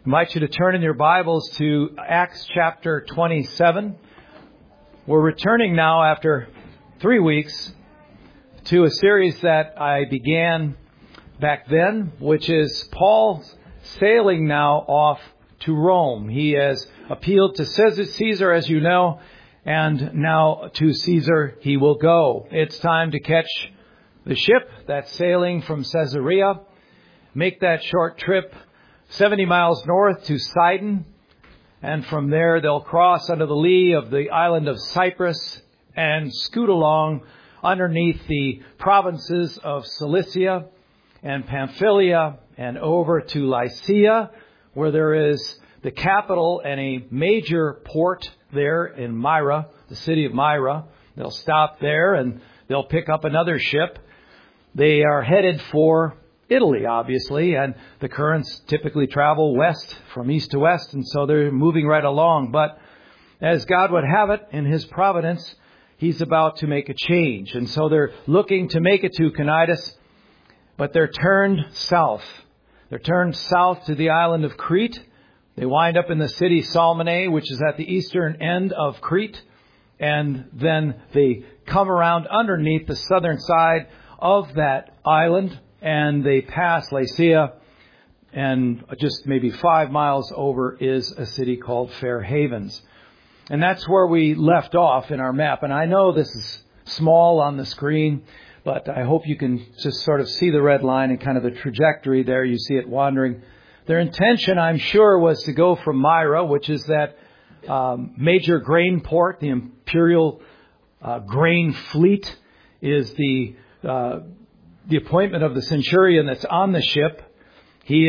I invite you to turn in your Bibles to Acts chapter 27. We're returning now after 3 weeks to a series that I began back then, which is Paul sailing now off to Rome. He has appealed to Caesar, as you know, and now to Caesar he will go. It's time to catch the ship that's sailing from Caesarea, make that short trip 70 miles north to Sidon, and from there they'll cross under the lee of the island of Cyprus and scoot along underneath the provinces of Cilicia and Pamphylia and over to Lycia, where there is the capital and a major port there in Myra, the city of Myra. They'll stop there and they'll pick up another ship. They are headed for Italy, obviously, and the currents typically travel west from east to west, and so they're moving right along. But as God would have it in His providence, He's about to make a change. And so they're looking to make it to Cnidus, but they're turned south. They're turned south to the island of Crete. They wind up in the city Salmone, which is at the eastern end of Crete, and then they come around underneath the southern side of that island, and they pass Lycia, and just maybe 5 miles over is a city called Fair Havens. And that's where we left off in our map. And I know this is small on the screen, but I hope you can just sort of see the red line and kind of the trajectory there. You see it wandering. Their intention, I'm sure, was to go from Myra, which is that major grain port. The imperial grain fleet is the appointment of the centurion that's on the ship. He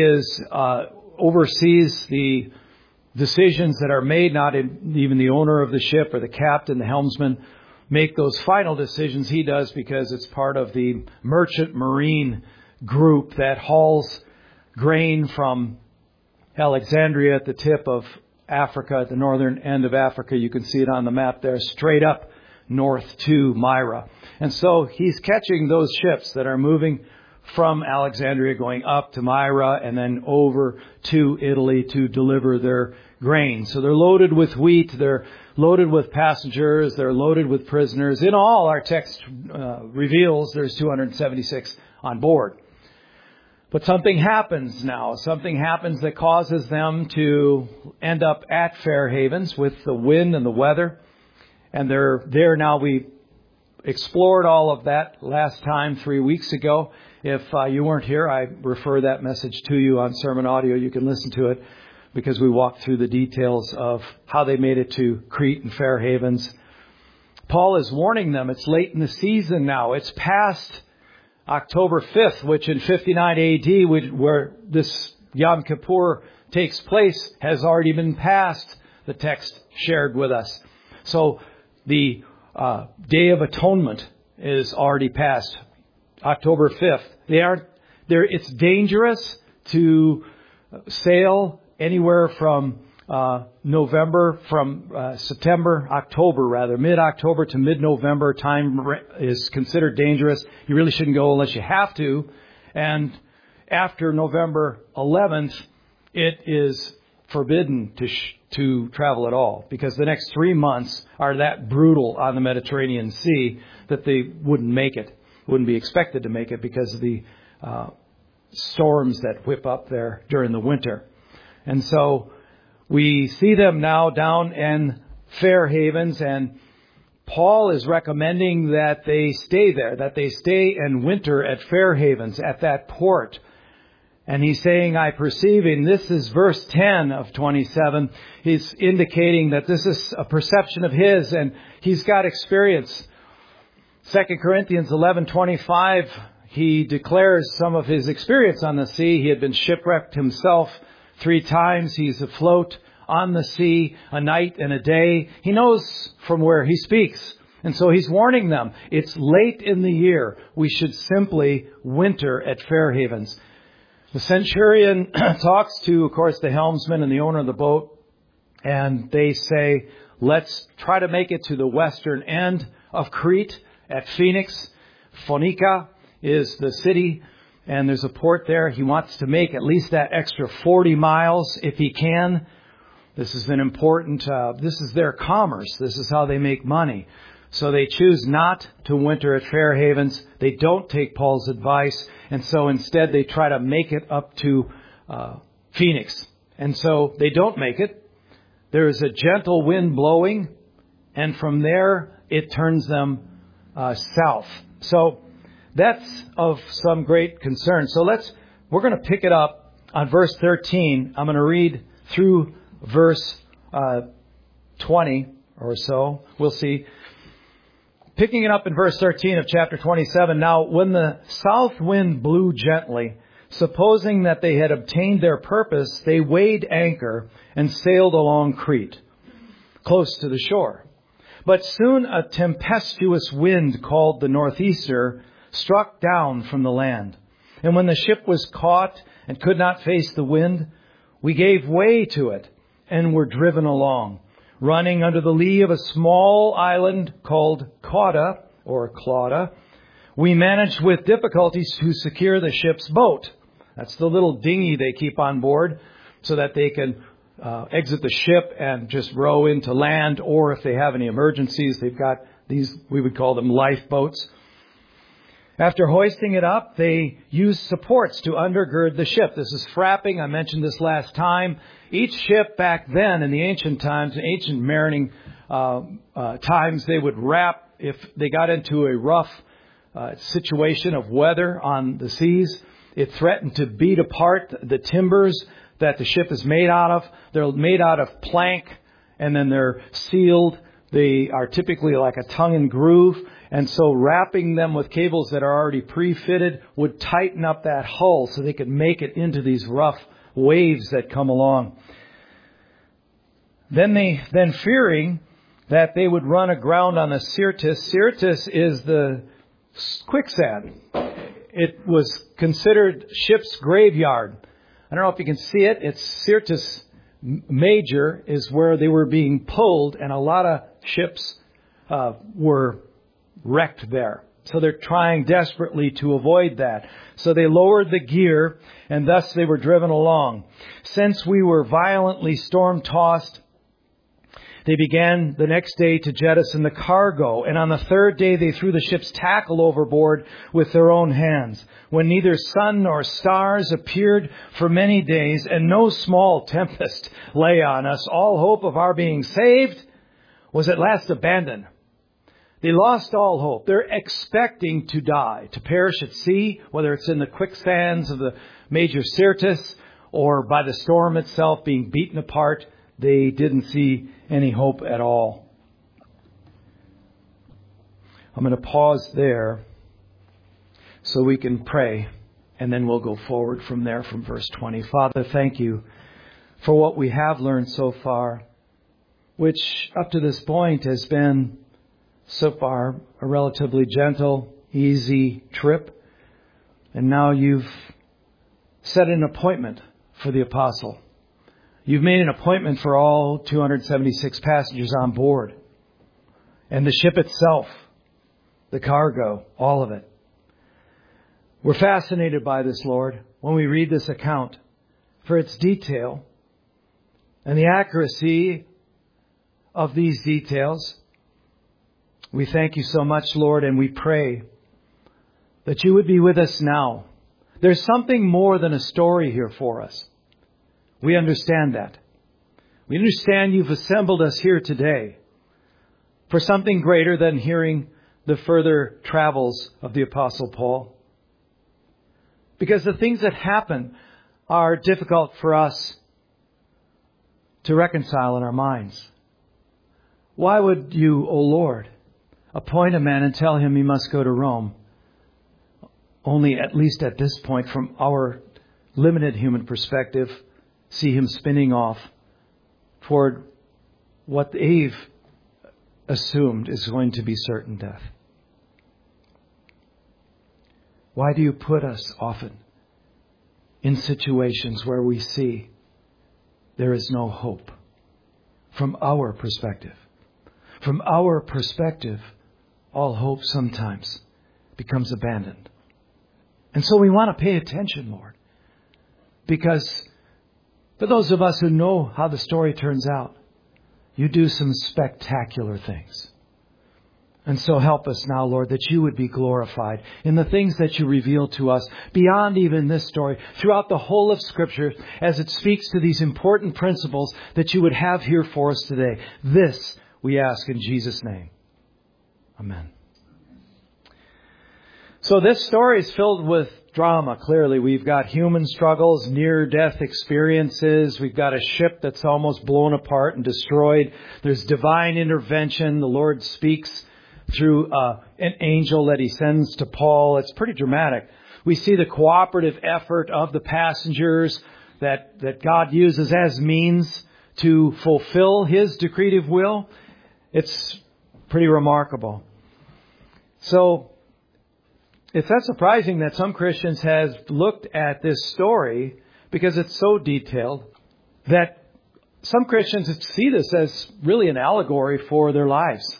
oversees the decisions that are made, not even the owner of the ship or the captain, the helmsman, make those final decisions. He does, because it's part of the merchant marine group that hauls grain from Alexandria at the tip of Africa, at the northern end of Africa. You can see it on the map there, straight up north to Myra. And so he's catching those ships that are moving from Alexandria, going up to Myra and then over to Italy to deliver their grain. So they're loaded with wheat, they're loaded with passengers, they're loaded with prisoners. In all, our text reveals there's 276 on board. But something happens now. Something happens that causes them to end up at Fair Havens with the wind and the weather. And they're there now. We explored all of that last time 3 weeks ago. If you weren't here, I refer that message to you on sermon audio. You can listen to it, because we walked through the details of how they made it to Crete and Fair Havens. Paul is warning them. It's late in the season now. It's past October 5th, which in 59 AD, where this Yom Kippur takes place, has already been passed, the text shared with us. So the Day of Atonement is already past, October 5th. It's dangerous to sail anywhere from mid-October to mid-November. Time is considered dangerous. You really shouldn't go unless you have to. And after November 11th, it is forbidden to travel at all, because the next 3 months are that brutal on the Mediterranean Sea that they wouldn't be expected to make it because of the storms that whip up there during the winter. And so we see them now down in Fair Havens, and Paul is recommending that they stay there, that they stay and winter at Fair Havens, at that port. And he's saying, I perceive, and this is verse 10 of 27, he's indicating that this is a perception of his, and he's got experience. 2 Corinthians 11:25, he declares some of his experience on the sea. He had been shipwrecked himself 3 times. He's afloat on the sea a night and a day. He knows from where he speaks. And so he's warning them. It's late in the year. We should simply winter at Fair Havens. The centurion talks to, of course, the helmsman and the owner of the boat, and they say, let's try to make it to the western end of Crete at Phoenix. Phonica is the city and there's a port there. He wants to make at least that extra 40 miles if he can. This is an important, this is their commerce. This is how they make money. So they choose not to winter at Fair Havens. They don't take Paul's advice. And so instead they try to make it up to Phoenix. And so they don't make it. There is a gentle wind blowing. And from there it turns them south. So that's of some great concern. So we're going to pick it up on verse 13. I'm going to read through verse 20 or so. We'll see. Picking it up in verse 13 of chapter 27. Now, when the south wind blew gently, supposing that they had obtained their purpose, they weighed anchor and sailed along Crete, close to the shore. But soon a tempestuous wind called the northeaster struck down from the land. And when the ship was caught and could not face the wind, we gave way to it and were driven along, running under the lee of a small island called Cauda, or Clauda. We managed with difficulty to secure the ship's boat. That's the little dinghy they keep on board so that they can exit the ship and just row into land, or if they have any emergencies, they've got these, we would call them lifeboats. After hoisting it up, they used supports to undergird the ship. This is frapping. I mentioned this last time. Each ship back then in the ancient times, ancient marining times, they would wrap if they got into a rough situation of weather on the seas. It threatened to beat apart the timbers that the ship is made out of. They're made out of plank, and then they're sealed. They are typically like a tongue and groove. And so wrapping them with cables that are already pre-fitted would tighten up that hull so they could make it into these rough waves that come along. Then fearing that they would run aground on the Syrtis. Syrtis is the quicksand. It was considered ship's graveyard. I don't know if you can see it. It's Syrtis Major is where they were being pulled, and a lot of ships were wrecked there. So they're trying desperately to avoid that. So they lowered the gear, and thus they were driven along. Since we were violently storm-tossed, they began the next day to jettison the cargo, and on the third day they threw the ship's tackle overboard with their own hands. When neither sun nor stars appeared for many days, and no small tempest lay on us, all hope of our being saved was at last abandoned. They lost all hope. They're expecting to die, to perish at sea, whether it's in the quicksands of the major Syrtis or by the storm itself being beaten apart. They didn't see any hope at all. I'm going to pause there so we can pray, and then we'll go forward from there from verse 20. Father, thank you for what we have learned so far, which up to this point has been so far a relatively gentle, easy trip. And now you've set an appointment for the apostle. You've made an appointment for all 276 passengers on board. And the ship itself, the cargo, all of it. We're fascinated by this, Lord, when we read this account for its detail and the accuracy of these details. We thank you so much, Lord, and we pray that you would be with us now. There's something more than a story here for us. We understand that. We understand you've assembled us here today for something greater than hearing the further travels of the Apostle Paul. Because the things that happen are difficult for us to reconcile in our minds. Why would you, O Lord, appoint a man and tell him he must go to Rome? Only, at least at this point, from our limited human perspective, see him spinning off toward what they've assumed is going to be certain death. Why do you put us often in situations where we see there is no hope from our perspective? From our perspective, all hope sometimes becomes abandoned. And so we want to pay attention, Lord, because for those of us who know how the story turns out, you do some spectacular things. And so help us now, Lord, that you would be glorified in the things that you reveal to us beyond even this story, throughout the whole of Scripture, as it speaks to these important principles that you would have here for us today. This we ask in Jesus' name. Amen. So this story is filled with drama, clearly. We've got human struggles, near-death experiences. We've got a ship that's almost blown apart and destroyed. There's divine intervention. The Lord speaks through an angel that he sends to Paul. It's pretty dramatic. We see the cooperative effort of the passengers that God uses as means to fulfill his decretive will. It's pretty remarkable. So it's not surprising that some Christians have looked at this story because it's so detailed that some Christians see this as really an allegory for their lives.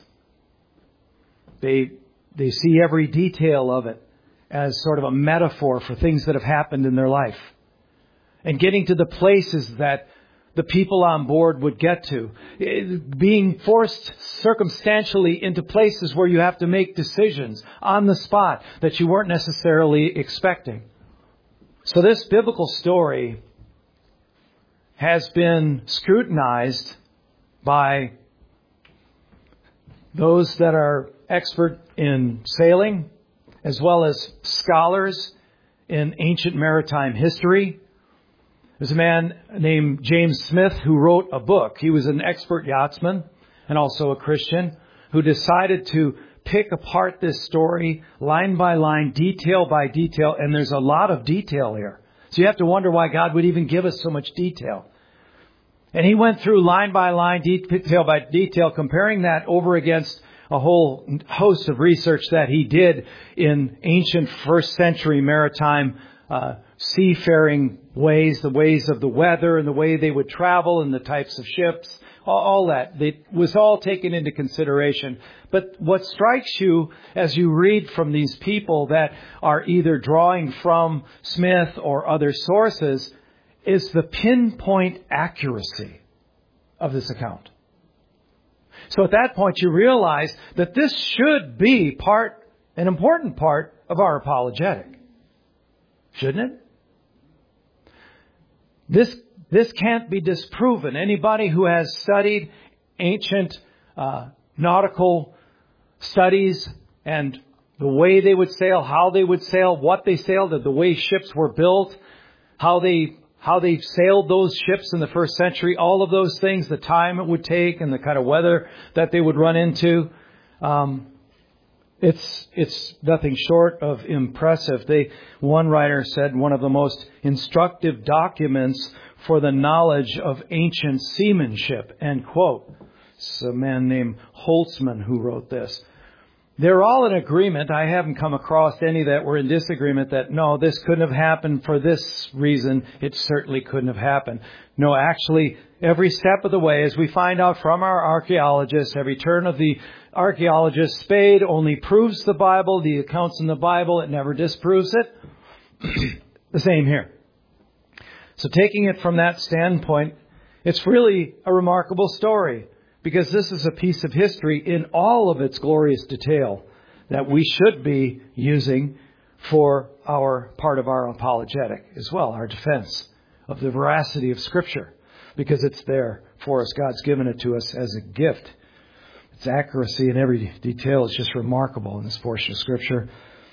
They see every detail of it as sort of a metaphor for things that have happened in their life. And getting to the places that the people on board would get to. Being forced circumstantially into places where you have to make decisions on the spot that you weren't necessarily expecting. So this biblical story has been scrutinized by those that are expert in sailing, as well as scholars in ancient maritime history. There's a man named James Smith who wrote a book. He was an expert yachtsman and also a Christian who decided to pick apart this story line by line, detail by detail, and there's a lot of detail here. So you have to wonder why God would even give us so much detail. And he went through line by line, detail by detail, comparing that over against a whole host of research that he did in ancient first century maritime seafaring ways, the ways of the weather and the way they would travel and the types of ships, all that. It was all taken into consideration. But what strikes you as you read from these people that are either drawing from Smith or other sources is the pinpoint accuracy of this account. So at that point you realize that this should be an important part of our apologetic. Shouldn't it? This can't be disproven. Anybody who has studied ancient nautical studies and the way they would sail, how they would sail, what they sailed, the way ships were built, how they sailed those ships in the first century, all of those things, the time it would take and the kind of weather that they would run into. It's nothing short of impressive. One writer said one of the most instructive documents for the knowledge of ancient seamanship, end quote. It's a man named Holtzman who wrote this. They're all in agreement. I haven't come across any that were in disagreement that, no, this couldn't have happened for this reason. It certainly couldn't have happened. No, actually, every step of the way, as we find out from our archaeologists, every turn of the archaeologist's spade only proves the Bible, the accounts in the Bible, it never disproves it. The same here. So taking it from that standpoint, it's really a remarkable story. Because this is a piece of history in all of its glorious detail that we should be using for our part of our apologetic as well, our defense of the veracity of Scripture. Because it's there for us. God's given it to us as a gift. Its accuracy in every detail is just remarkable in this portion of Scripture.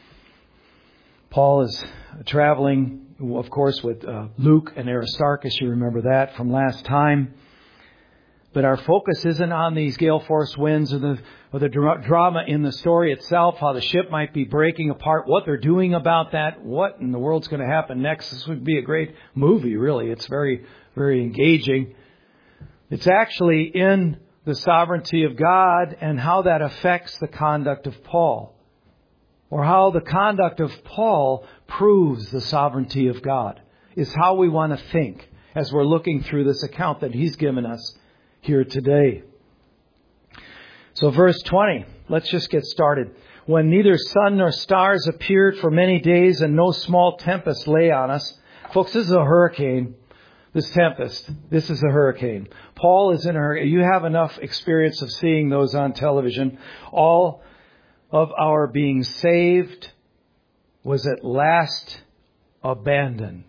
Paul is traveling, of course, with Luke and Aristarchus. You remember that from last time. But our focus isn't on these gale force winds or the drama in the story itself, how the ship might be breaking apart, what they're doing about that, what in the world's going to happen next. This would be a great movie, really. It's very, very engaging. It's actually in the sovereignty of God and how that affects the conduct of Paul, or how the conduct of Paul proves the sovereignty of God, is how we want to think as we're looking through this account that he's given us here today. So verse 20, let's just get started. when neither sun nor stars appeared for many days and no small tempest lay on us. Folks, this is a hurricane. This tempest, this is a hurricane. Paul is in a hurricane. You have enough experience of seeing those on television. All of our being saved was at last abandoned.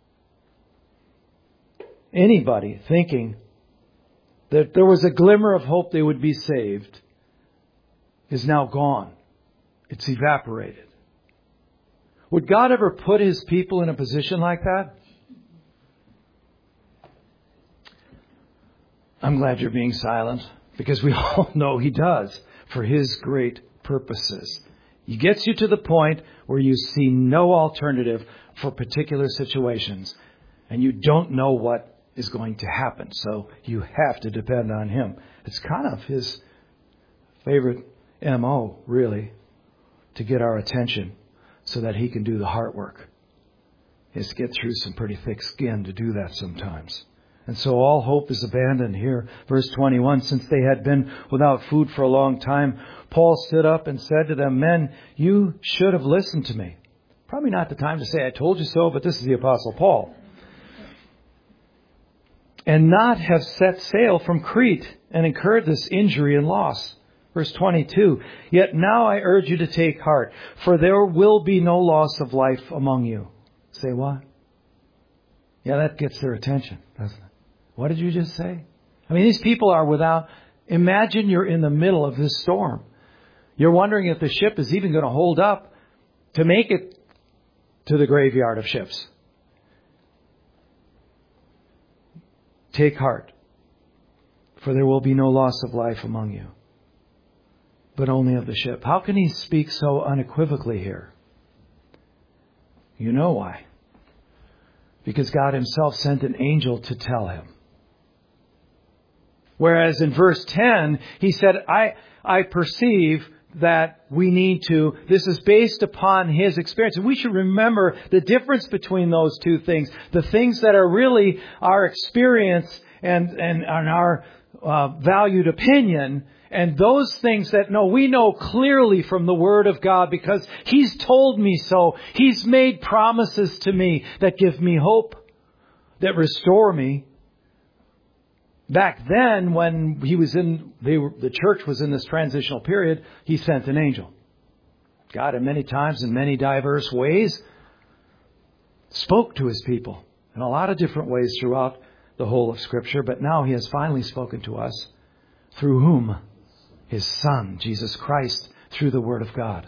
Anybody thinking that there was a glimmer of hope they would be saved is now gone. It's evaporated. Would God ever put His people in a position like that? I'm glad you're being silent, because we all know He does for His great purposes. He gets you to the point where you see no alternative for particular situations, and you don't know what is going to happen. So you have to depend on Him. It's kind of His favorite MO, really, to get our attention so that He can do the heart work. Is to get through some pretty thick skin to do that sometimes. And so all hope is abandoned here. Verse 21, since they had been without food for a long time, Paul stood up and said to them, men, you should have listened to me. Probably not the time to say I told you so, but this is the Apostle Paul. And not have set sail from Crete and incurred this injury and loss. Verse 22, yet now I urge you to take heart, for there will be no loss of life among you. Say what? Yeah, that gets their attention, doesn't it? What did you just say? I mean, these people are without... Imagine you're in the middle of this storm. You're wondering if the ship is even going to hold up to make it to the graveyard of ships. Take heart, for there will be no loss of life among you, but only of the ship. How can he speak so unequivocally here? You know why. Because God Himself sent an angel to tell him. Whereas in verse 10, He said, I perceive that we need to, this is based upon His experience. And we should remember the difference between those two things. The things that are really our experience and our valued opinion, and those things that we know clearly from the Word of God because He's told me so. He's made promises to me that give me hope, that restore me. Back then, when the church was in this transitional period, He sent an angel. God, in many times, in many diverse ways, spoke to His people in a lot of different ways throughout the whole of Scripture. But now He has finally spoken to us through whom? His Son, Jesus Christ, through the Word of God.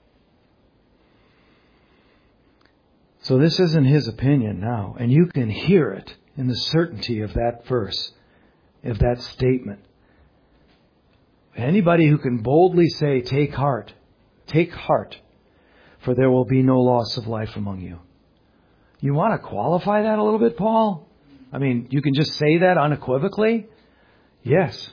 So this isn't His opinion now, and you can hear it in the certainty of that verse, of that statement. Anybody who can boldly say, take heart, for there will be no loss of life among you. You want to qualify that a little bit, Paul? I mean, you can just say that unequivocally? Yes.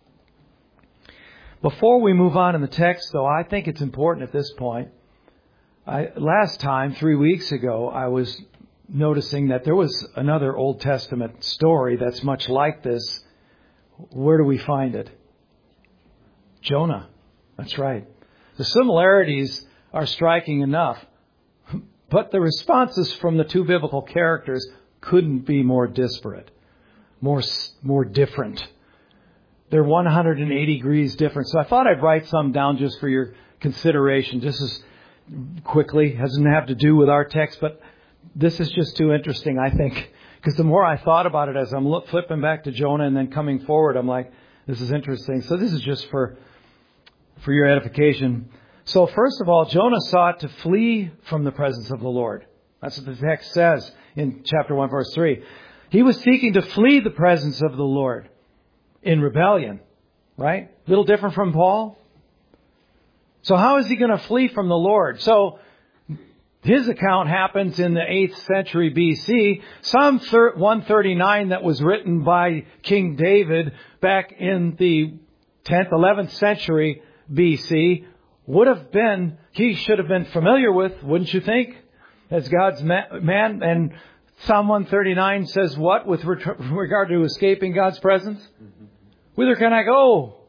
Before we move on in the text, though, I think it's important at this point. Last time, 3 weeks ago, I was noticing that there was another Old Testament story that's much like this. Where do we find it? Jonah. That's right. The similarities are striking enough, but the responses from the two biblical characters couldn't be more disparate, more different. They're 180 degrees different. So I thought I'd write some down just for your consideration. Just as quickly, doesn't have to do with our text, but this is just too interesting, I think. Because the more I thought about it as I'm flipping back to Jonah and then coming forward, I'm like, this is interesting. So this is just for your edification. So first of all, Jonah sought to flee from the presence of the Lord. That's what the text says in chapter 1, verse 3. He was seeking to flee the presence of the Lord in rebellion, right? A little different from Paul. So how is he going to flee from the Lord? So his account happens in the 8th century BC. Psalm 139 that was written by King David back in the 10th, 11th century BC he should have been familiar with, wouldn't you think? As God's man. And Psalm 139 says what with regard to escaping God's presence? Whither can I go?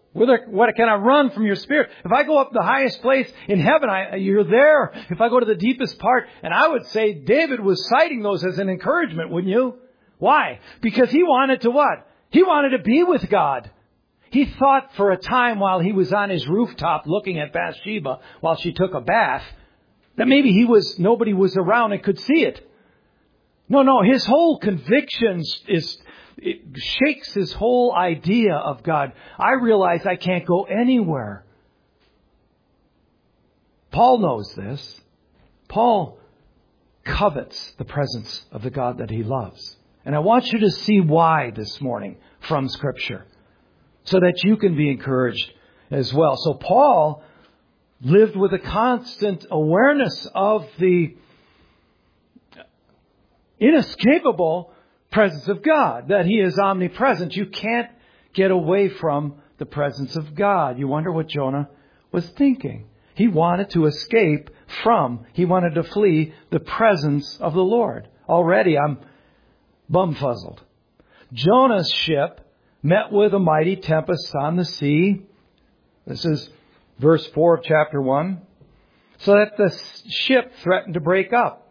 What can I run from your Spirit? If I go up the highest place in heaven, you're there. If I go to the deepest part, and I would say David was citing those as an encouragement, wouldn't you? Why? Because he wanted to what? He wanted to be with God. He thought for a time while he was on his rooftop looking at Bathsheba while she took a bath, that maybe nobody was around and could see it. No, his whole conviction it shakes his whole idea of God. I realize I can't go anywhere. Paul knows this. Paul covets the presence of the God that he loves. And I want you to see why this morning from Scripture, so that you can be encouraged as well. So Paul lived with a constant awareness of the inescapable presence of God, that He is omnipresent. You can't get away from the presence of God. You wonder what Jonah was thinking. He wanted to escape he wanted to flee the presence of the Lord. Already I'm bumfuzzled. Jonah's ship met with a mighty tempest on the sea. This is verse 4 of chapter 1. So that the ship threatened to break up.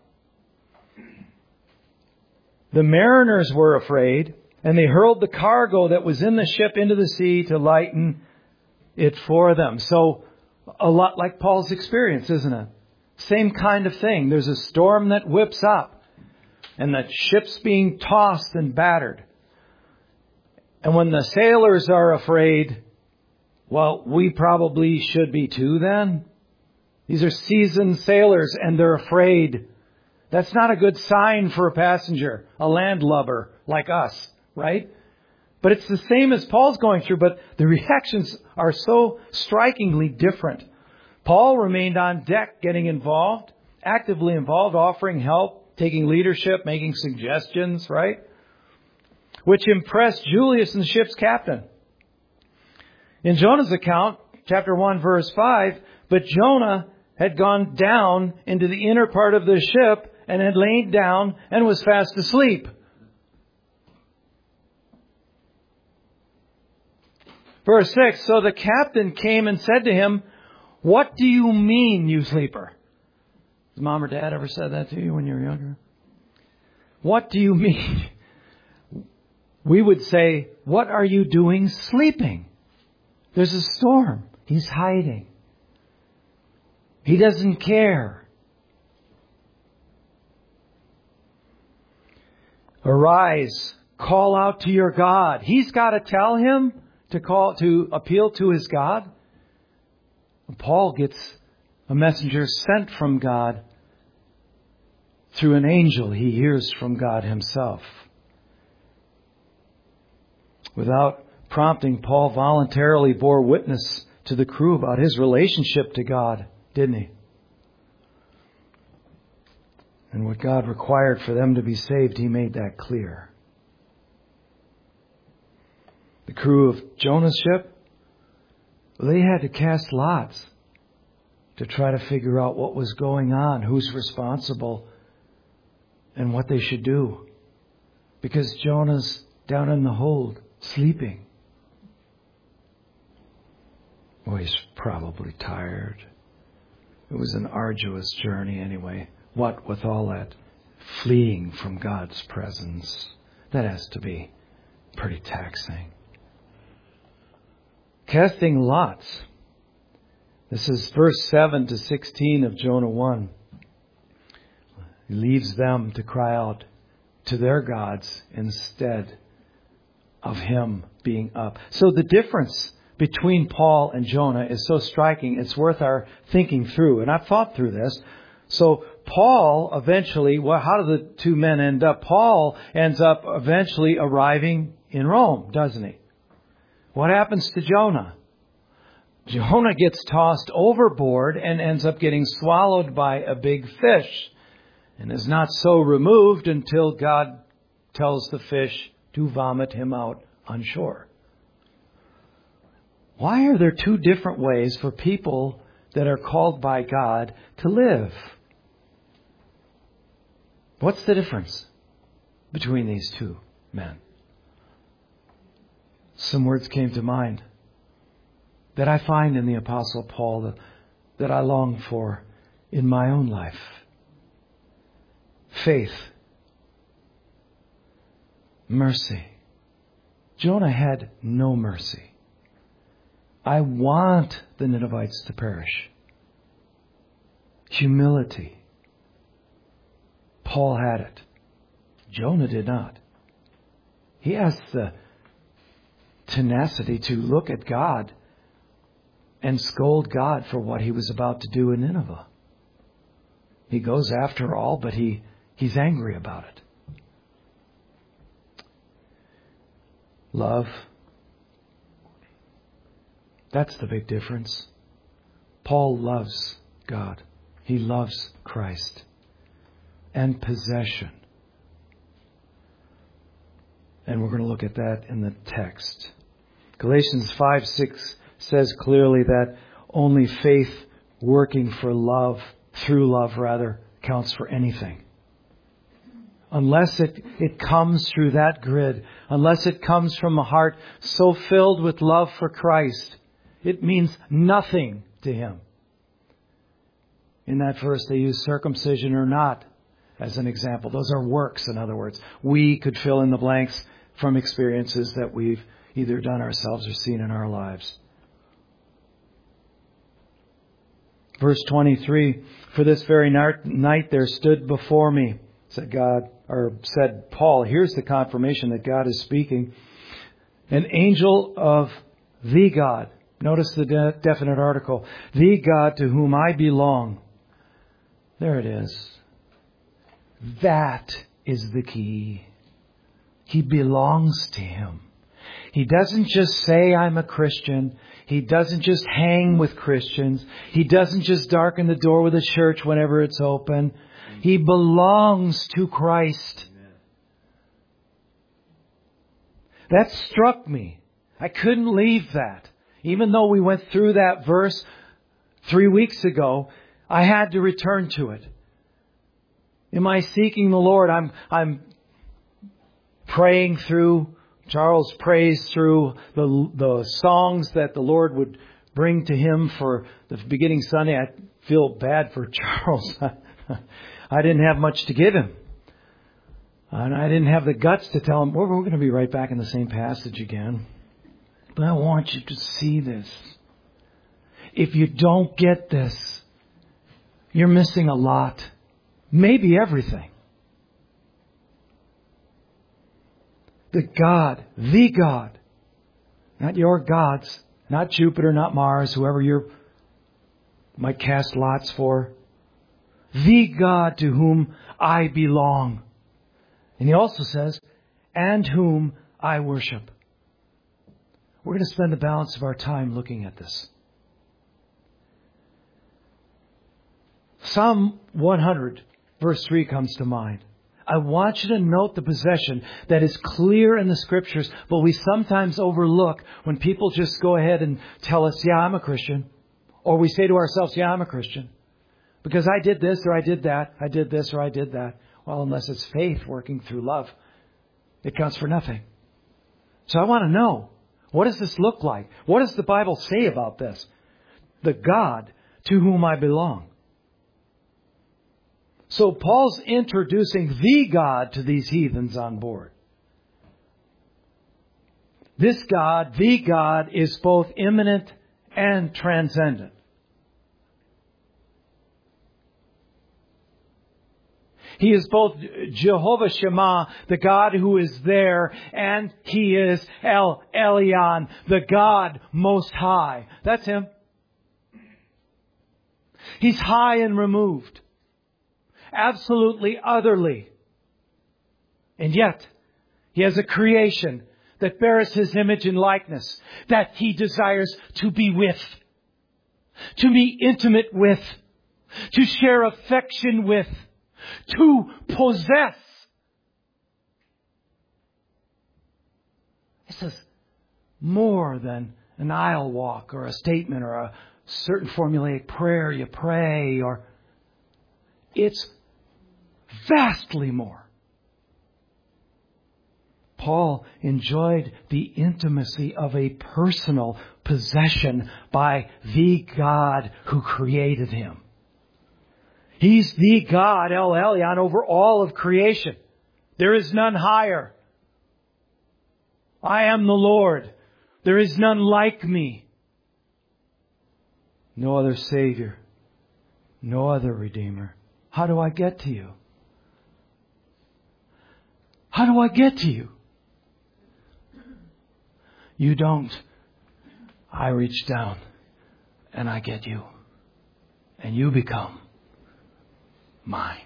The mariners were afraid, and they hurled the cargo that was in the ship into the sea to lighten it for them. So, a lot like Paul's experience, isn't it? Same kind of thing. There's a storm that whips up, and the ship's being tossed and battered. And when the sailors are afraid, well, we probably should be too then. These are seasoned sailors, and they're afraid. That's not a good sign for a passenger, a landlubber like us, right? But it's the same as Paul's going through, but the reactions are so strikingly different. Paul remained on deck, getting involved, actively involved, offering help, taking leadership, making suggestions, right? Which impressed Julius and the ship's captain. In Jonah's account, chapter 1, verse 5, but Jonah had gone down into the inner part of the ship and had lain down and was fast asleep. Verse 6, so the captain came and said to him, what do you mean, you sleeper? Has mom or dad ever said that to you when you were younger? What do you mean? We would say, what are you doing sleeping? There's a storm. He's hiding. He doesn't care. Arise, call out to your God. He's got to tell him to appeal to his God. Paul gets a messenger sent from God through an angel. He hears from God himself. Without prompting, Paul voluntarily bore witness to the crew about his relationship to God, didn't he? And what God required for them to be saved, he made that clear. The crew of Jonah's ship, they had to cast lots to try to figure out what was going on, who's responsible, and what they should do. Because Jonah's down in the hold, sleeping. Oh, he's probably tired. It was an arduous journey anyway. What with all that fleeing from God's presence? That has to be pretty taxing. Casting lots. This is verse 7 to 16 of Jonah 1. He leaves them to cry out to their gods instead of him being up. So the difference between Paul and Jonah is so striking, it's worth our thinking through. And I've thought through this. So Paul eventually, how do the two men end up? Paul ends up eventually arriving in Rome, doesn't he? What happens to Jonah? Jonah gets tossed overboard and ends up getting swallowed by a big fish and is not so removed until God tells the fish to vomit him out on shore. Why are there two different ways for people that are called by God to live? What's the difference between these two men? Some words came to mind. that I find in the Apostle Paul that I long for in my own life. Faith. Mercy. Jonah had no mercy. I want the Ninevites to perish. Humility. Paul had it. Jonah did not. He has the tenacity to look at God and scold God for what he was about to do in Nineveh. He goes after all, but he's angry about it. Love. That's the big difference. Paul loves God. He loves Christ. And possession. And we're going to look at that in the text. Galatians 5:6 says clearly that only faith working for love, through love rather, counts for anything. Unless it comes through that grid, unless it comes from a heart so filled with love for Christ, it means nothing to him. In that verse, they use circumcision or not as an example. Those are works, in other words. We could fill in the blanks from experiences that we've either done ourselves or seen in our lives. Verse 23, for this very night there stood before me, said Paul. Here's the confirmation that God is speaking. An angel of the God. Notice the definite article. The God to whom I belong. There it is. That is the key. He belongs to Him. He doesn't just say, I'm a Christian. He doesn't just hang with Christians. He doesn't just darken the door with a church whenever it's open. He belongs to Christ. That struck me. I couldn't leave that. Even though we went through that verse 3 weeks ago, I had to return to it. Am I seeking the Lord? I'm praying through. Charles prays through the songs that the Lord would bring to him for the beginning Sunday. I feel bad for Charles. I didn't have much to give him. And I didn't have the guts to tell him, we're going to be right back in the same passage again. But I want you to see this. If you don't get this, you're missing a lot. Maybe everything. The God, not your gods, not Jupiter, not Mars, whoever you might cast lots for. The God to whom I belong. And he also says, and whom I worship. We're going to spend the balance of our time looking at this. Psalm 100, verse 3 comes to mind. I want you to note the possession that is clear in the Scriptures, but we sometimes overlook when people just go ahead and tell us, yeah, I'm a Christian. Or we say to ourselves, yeah, I'm a Christian. Because I did this or I did that. I did this or I did that. Well, unless it's faith working through love, it counts for nothing. So I want to know, what does this look like? What does the Bible say about this? The God to whom I belong. So Paul's introducing the God to these heathens on board. This God, the God, is both immanent and transcendent. He is both Jehovah Shammah, the God who is there, and He is El Elyon, the God Most High. That's Him. He's high and removed. Absolutely, utterly. And yet, He has a creation that bears His image and likeness, that He desires to be with, to be intimate with, to share affection with, to possess. This is more than an aisle walk or a statement or a certain formulaic prayer you pray, or it's vastly more. Paul enjoyed the intimacy of a personal possession by the God who created him. He's the God, El Elyon, over all of creation. There is none higher. I am the Lord. There is none like me. No other Savior. No other Redeemer. How do I get to you? How do I get to you? You don't. I reach down and I get you. And you become mine.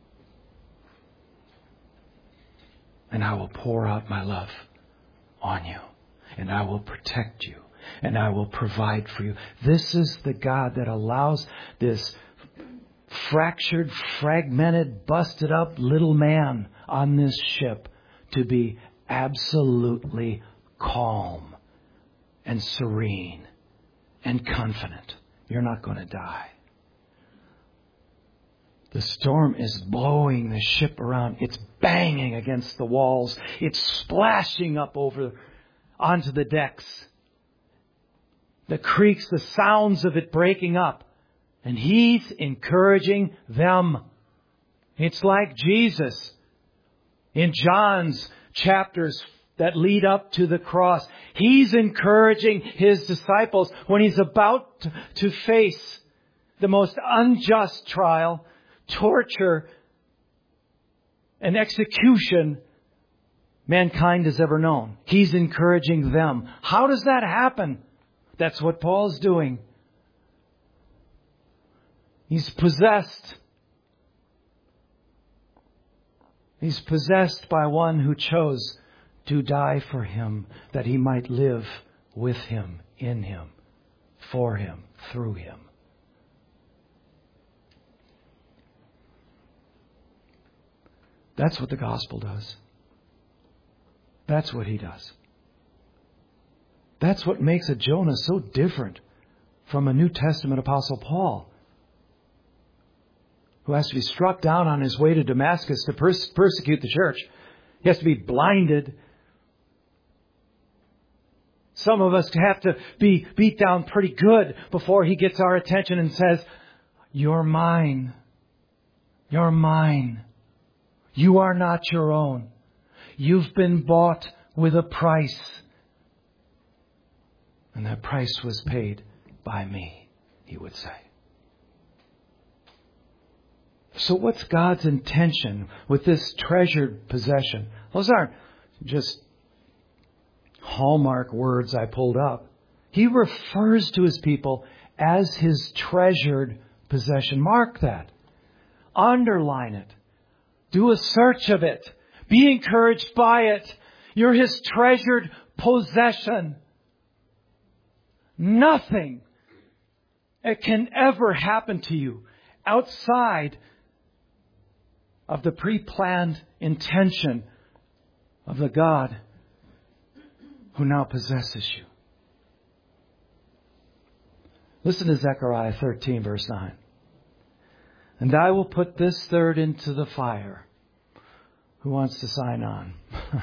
And I will pour out my love on you. And I will protect you. And I will provide for you. This is the God that allows this fractured, fragmented, busted up little man on this ship to be absolutely calm and serene and confident. You're not going to die. The storm is blowing the ship around. It's banging against the walls. It's splashing up onto the decks. The creaks, the sounds of it breaking up. And He's encouraging them. It's like Jesus in John's chapters that lead up to the cross. He's encouraging His disciples when He's about to face the most unjust trial, torture, and execution mankind has ever known. He's encouraging them. How does that happen? That's what Paul's doing. He's possessed. He's possessed by one who chose to die for him, that he might live with him, in him, for him, through him. That's what the gospel does. That's what he does. That's what makes a Jonah so different from a New Testament Apostle Paul, who has to be struck down on his way to Damascus to persecute the church. He has to be blinded. Some of us have to be beat down pretty good before he gets our attention and says, "You're mine. You're mine. You are not your own. You've been bought with a price. And that price was paid by me," he would say. So what's God's intention with this treasured possession? Those aren't just hallmark words I pulled up. He refers to His people as His treasured possession. Mark that. Underline it. Do a search of it. Be encouraged by it. You're His treasured possession. Nothing can ever happen to you outside of the pre-planned intention of the God who now possesses you. Listen to Zechariah 13, verse 9. "And I will put this third into the fire." Who wants to sign on?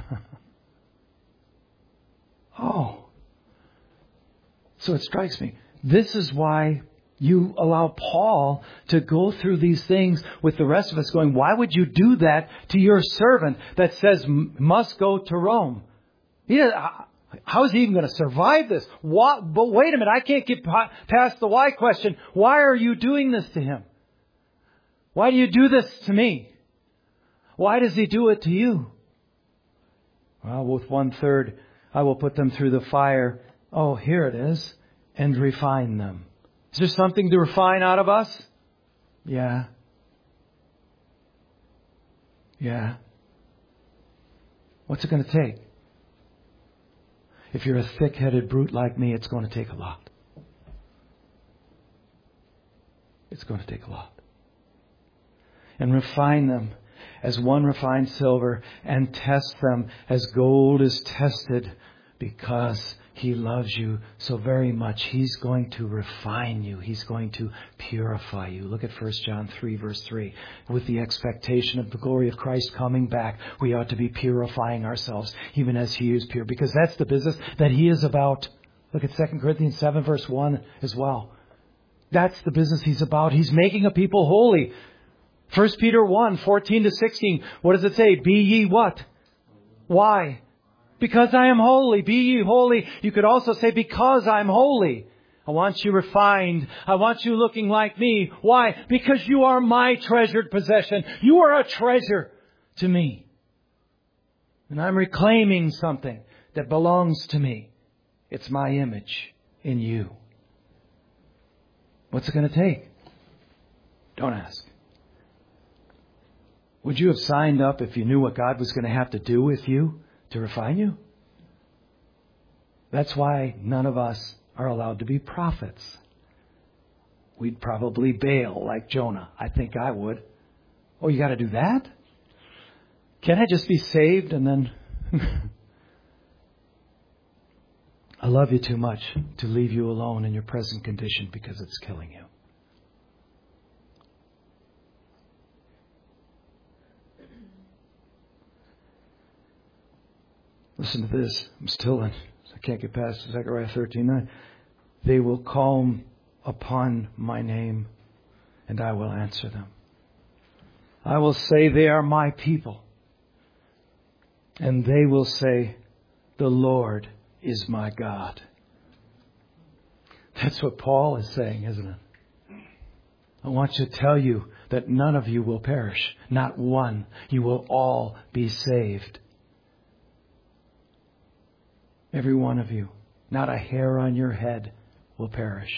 Oh. So it strikes me. This is why you allow Paul to go through these things with the rest of us going, why would you do that to your servant that says must go to Rome? How is he even going to survive this? What? But wait a minute, I can't get past the why question. Why are you doing this to him? Why do you do this to me? Why does he do it to you? Well, with 1/3, I will put them through the fire. Oh, here it is. And refine them. Is there something to refine out of us? Yeah. Yeah. What's it going to take? If you're a thick-headed brute like me, it's going to take a lot. It's going to take a lot. And refine them as one refines silver, and test them as gold is tested Because He loves you so very much, He's going to refine you. He's going to purify you. Look at 1 John 3, verse 3. With the expectation of the glory of Christ coming back, we ought to be purifying ourselves, even as He is pure. Because that's the business that He is about. Look at 2 Corinthians 7, verse 1 as well. That's the business He's about. He's making a people holy. 1 Peter 1, 14 to 16. What does it say? Be ye what? Why? Because I am holy. Be ye holy. You could also say, because I'm holy. I want you refined. I want you looking like me. Why? Because you are my treasured possession. You are a treasure to me. And I'm reclaiming something that belongs to me. It's my image in you. What's it going to take? Don't ask. Would you have signed up if you knew what God was going to have to do with you to refine you? That's why none of us are allowed to be prophets. We'd probably bail like Jonah. I think I would. Oh, you got to do that? Can't I just be saved and then... I love you too much to leave you alone in your present condition because it's killing you. Listen to this. I'm still in. I can't get past Zechariah 13:9. They will call upon my name, and I will answer them. I will say they are my people. And they will say, the Lord is my God. That's what Paul is saying, isn't it? I want to tell you that none of you will perish. Not one. You will all be saved. Every one of you. Not a hair on your head will perish.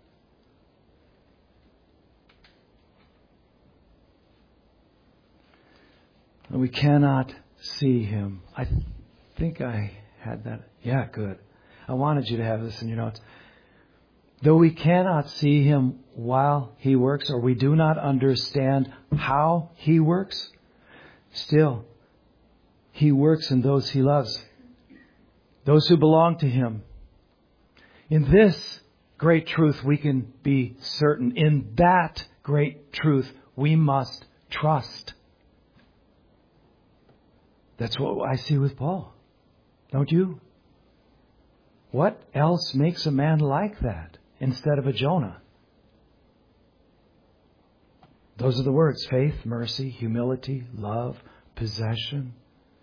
We cannot see Him. I think I had that. Yeah, good. I wanted you to have this in your notes. Though we cannot see Him while He works, or we do not understand how He works, still, He works in those He loves. Those who belong to Him. In this great truth we can be certain. In that great truth we must trust. That's what I see with Paul. Don't you? What else makes a man like that instead of a Jonah? Those are the words: faith, mercy, humility, love, possession.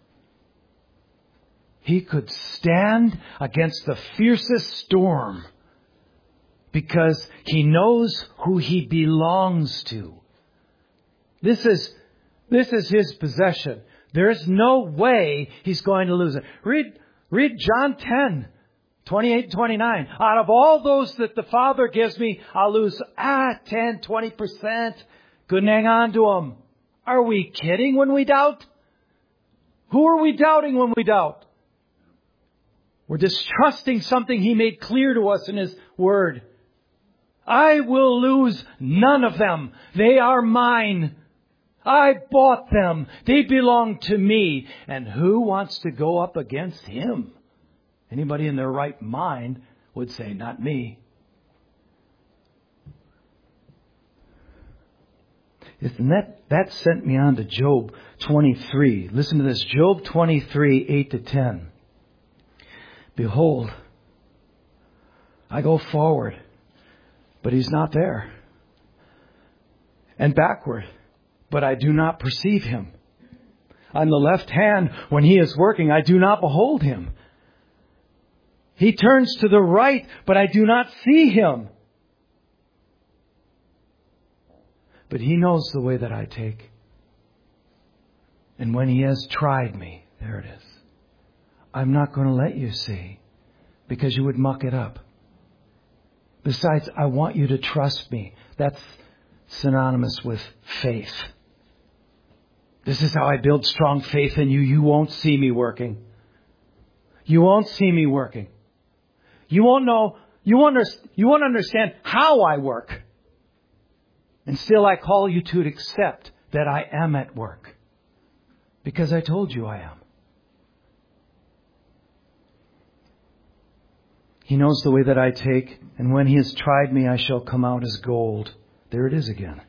He could stand against the fiercest storm because he knows who he belongs to. This is his possession. There's no way he's going to lose it. Read John 10, 28 and 29. Out of all those that the Father gives me, I'll lose 10, 20%. Couldn't hang on to them. Are we kidding when we doubt? Who are we doubting when we doubt? We're distrusting something He made clear to us in His Word. I will lose none of them. They are mine. I bought them. They belong to me. And who wants to go up against Him? Anybody in their right mind would say, not me. And that sent me on to Job 23. Listen to this. Job 23, 8 to 10. Behold, I go forward, but He's not there. And backward, but I do not perceive Him. On the left hand, when He is working, I do not behold Him. He turns to the right, but I do not see Him. But He knows the way that I take. And when He has tried me, there it is. I'm not going to let you see, because you would muck it up. Besides, I want you to trust me. That's synonymous with faith. This is how I build strong faith in you. You won't see me working. You won't see me working. You won't know. You won't understand how I work. And still I call you to accept that I am at work. Because I told you I am. He knows the way that I take, and when He has tried me, I shall come out as gold. There it is again.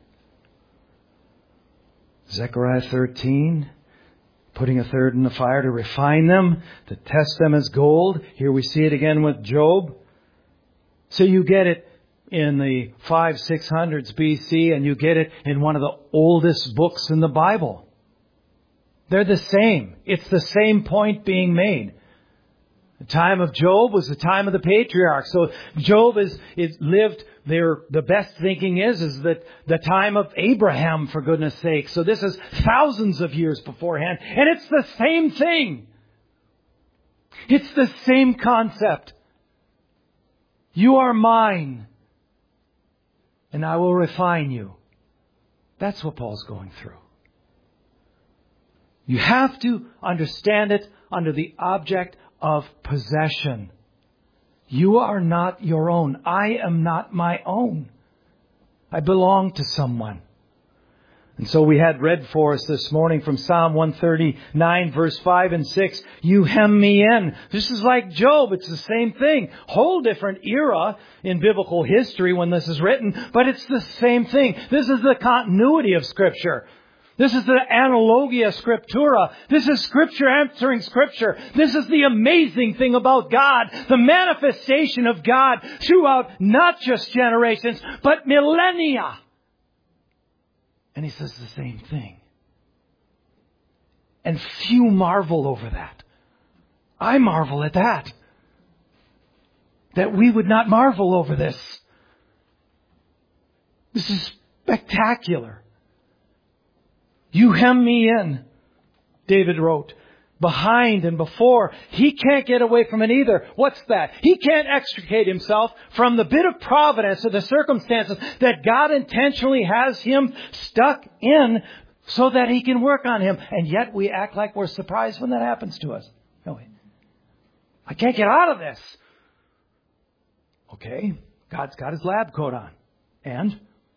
Zechariah 13, putting a third in the fire to refine them, to test them as gold. Here we see it again with Job. So you get it in the 500-600s BC, and you get it in one of the oldest books in the Bible. They're the same. It's the same point being made. The time of Job was the time of the patriarchs. So Job is lived there. The best thinking is that the time of Abraham, for goodness sake. So this is thousands of years beforehand. And it's the same thing. It's the same concept. You are mine, and I will refine you. That's what Paul's going through. You have to understand it under the object of possession. You are not your own. I am not my own. I belong to someone. And so we had read for us this morning from Psalm 139, verse 5 and 6, you hem me in. This is like Job. It's the same thing. Whole different era in biblical history when this is written, but it's the same thing. This is the continuity of Scripture. This is the analogia scriptura. This is Scripture answering Scripture. This is the amazing thing about God. The manifestation of God throughout not just generations, but millennia. And He says the same thing. And few marvel over that. I marvel at that. That we would not marvel over this. This is spectacular. You hem me in, David wrote. Behind and before. He can't get away from it either. What's that? He can't extricate himself from the bit of providence or the circumstances that God intentionally has him stuck in so that He can work on him. And yet we act like we're surprised when that happens to us. No, I can't get out of this. Okay, God's got His lab coat on. And?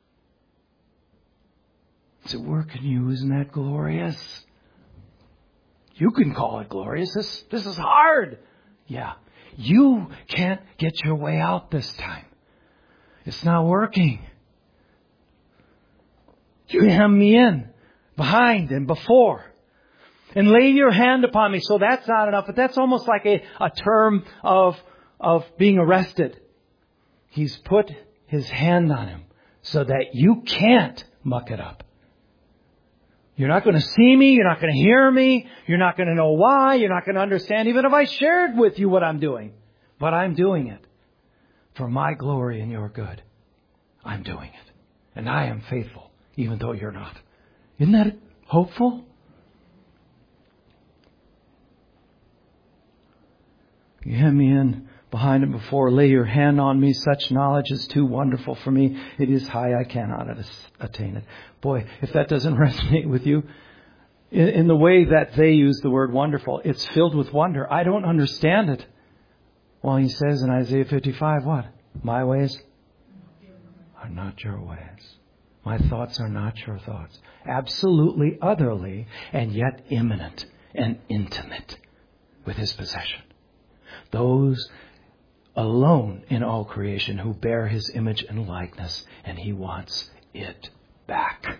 It's at work in you. Isn't that glorious? You can call it glorious. This is hard. Yeah. You can't get your way out this time. It's not working. You hem me in, behind and before. And lay your hand upon me. So that's not enough, but that's almost like a term of being arrested. He's put His hand on him so that you can't muck it up. You're not going to see me. You're not going to hear me. You're not going to know why. You're not going to understand even if I shared with you what I'm doing. But I'm doing it for my glory and your good. I'm doing it. And I am faithful, even though you're not. Isn't that hopeful? You hem me in, behind and before. Lay your hand on me. Such knowledge is too wonderful for me. It is high. I cannot attain it. Boy, if that doesn't resonate with you, in the way that they use the word wonderful, it's filled with wonder. I don't understand it. Well, He says in Isaiah 55, what? My ways are not your ways. My thoughts are not your thoughts. Absolutely otherly, and yet immanent and intimate with His possession. Those alone in all creation who bear His image and likeness, and He wants it back.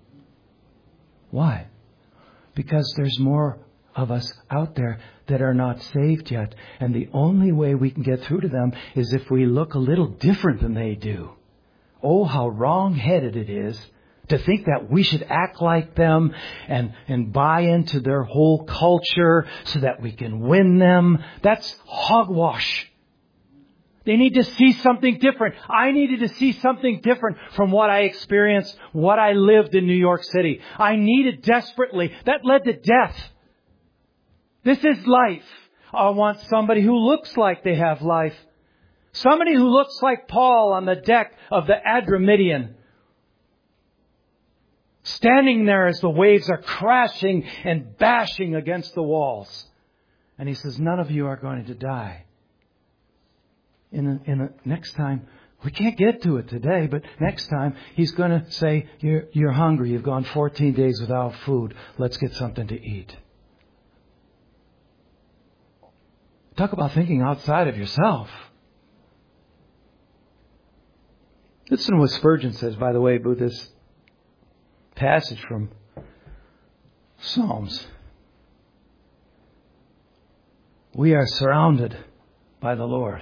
Why? Because there's more of us out there that are not saved yet. And the only way we can get through to them is if we look a little different than they do. Oh, how wrong-headed it is to think that we should act like them and buy into their whole culture so that we can win them. That's hogwash. They need to see something different. I needed to see something different from what I experienced, what I lived in New York City. I needed desperately. That led to death. This is life. I want somebody who looks like they have life. Somebody who looks like Paul on the deck of the Adramyttian. Standing there as the waves are crashing and bashing against the walls. And he says, none of you are going to die. In the next time, we can't get to it today, but next time he's going to say, you're hungry. You've gone 14 days without food. Let's get something to eat. Talk about thinking outside of yourself. Listen to what Spurgeon says, by the way, about this passage from Psalms. We are surrounded by the Lord.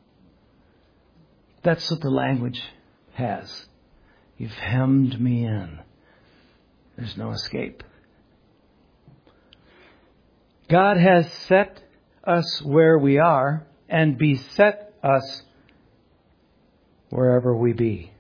That's what the language has. You've hemmed me in. There's no escape. God has set us where we are and beset us wherever we be.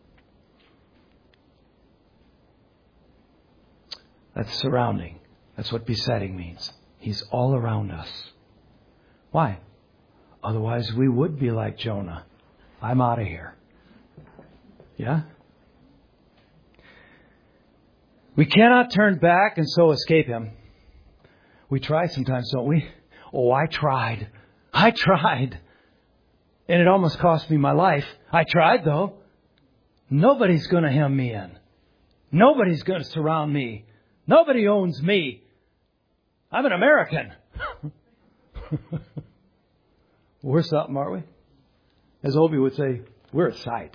That's surrounding. That's what besetting means. He's all around us. Why? Otherwise we would be like Jonah. I'm out of here. Yeah? We cannot turn back and so escape Him. We try sometimes, don't we? Oh, I tried. And it almost cost me my life. I tried, though. Nobody's going to hem me in. Nobody's going to surround me. Nobody owns me. I'm an American. We're something, aren't we? As Obi would say, we're a sight.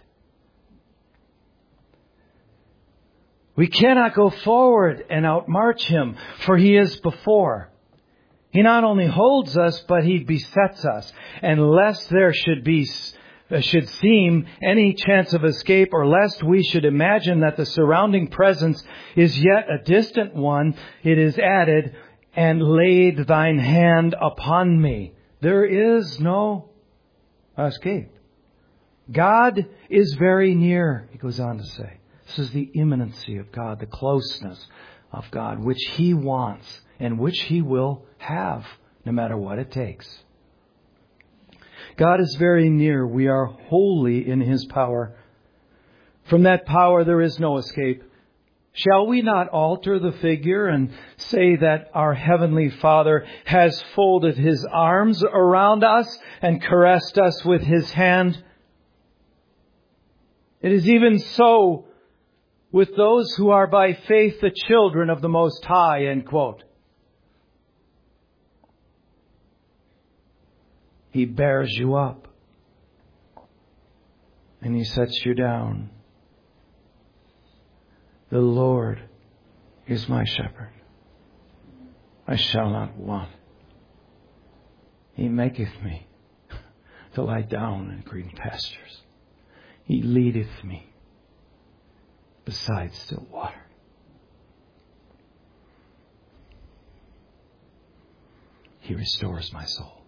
We cannot go forward and outmarch Him, for He is before. He not only holds us, but He besets us. And lest there should seem any chance of escape, or lest we should imagine that the surrounding presence is yet a distant one, it is added, and laid thine hand upon me. There is no escape. God is very near, he goes on to say. This is the imminency of God, the closeness of God, which He wants and which He will have, no matter what it takes. God is very near. We are wholly in His power. From that power there is no escape. Shall we not alter the figure and say that our Heavenly Father has folded His arms around us and caressed us with His hand? It is even so with those who are by faith the children of the Most High, end quote. He bears you up and He sets you down. The Lord is my shepherd. I shall not want. He maketh me to lie down in green pastures. He leadeth me beside still water. He restores my soul.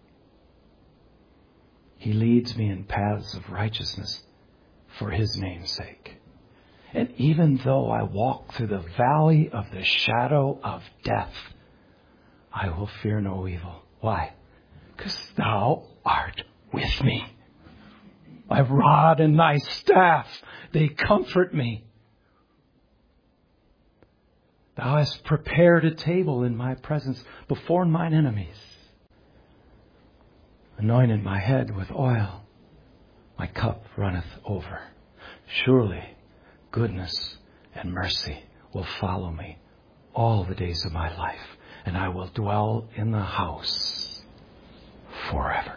He leads me in paths of righteousness for His name's sake. And even though I walk through the valley of the shadow of death, I will fear no evil. Why? Because Thou art with me. Thy rod and Thy staff, they comfort me. Thou hast prepared a table in my presence before mine enemies. Anointed my head with oil. My cup runneth over. Surely goodness and mercy will follow me all the days of my life, and I will dwell in the house forever.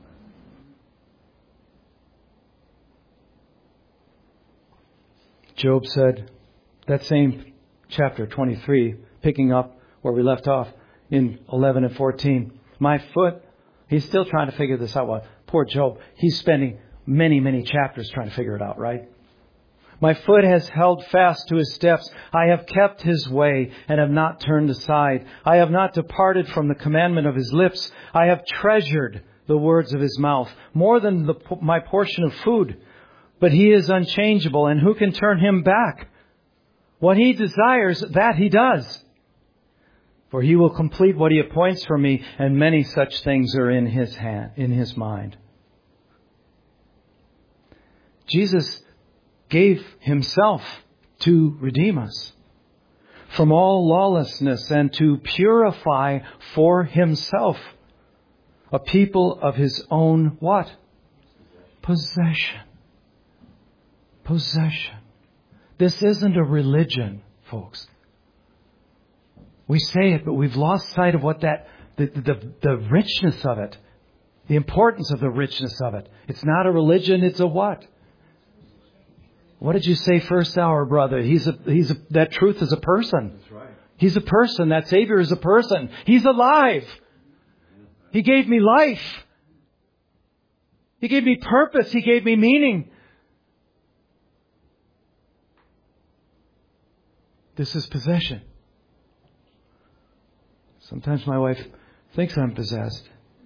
Job said, that same chapter 23, picking up where we left off in 11 and 14, my foot, he's still trying to figure this out. Well, poor Job, he's spending many, many chapters trying to figure it out, right? My foot has held fast to His steps. I have kept His way and have not turned aside. I have not departed from the commandment of His lips. I have treasured the words of His mouth more than my portion of food. But He is unchangeable, and who can turn Him back? What He desires, that He does. For He will complete what He appoints for me, and many such things are in His hand, in His mind. Jesus gave Himself to redeem us from all lawlessness and to purify for Himself a people of His own what? Possession. Possession. This isn't a religion, folks. We say it, but we've lost sight of what the richness of it, the importance of the richness of it. It's not a religion, it's a what? What did you say first hour, brother? That truth is a person. That's right. He's a person. That Savior is a person. He's alive. He gave me life. He gave me purpose. He gave me meaning. This is possession. Sometimes my wife thinks I'm possessed.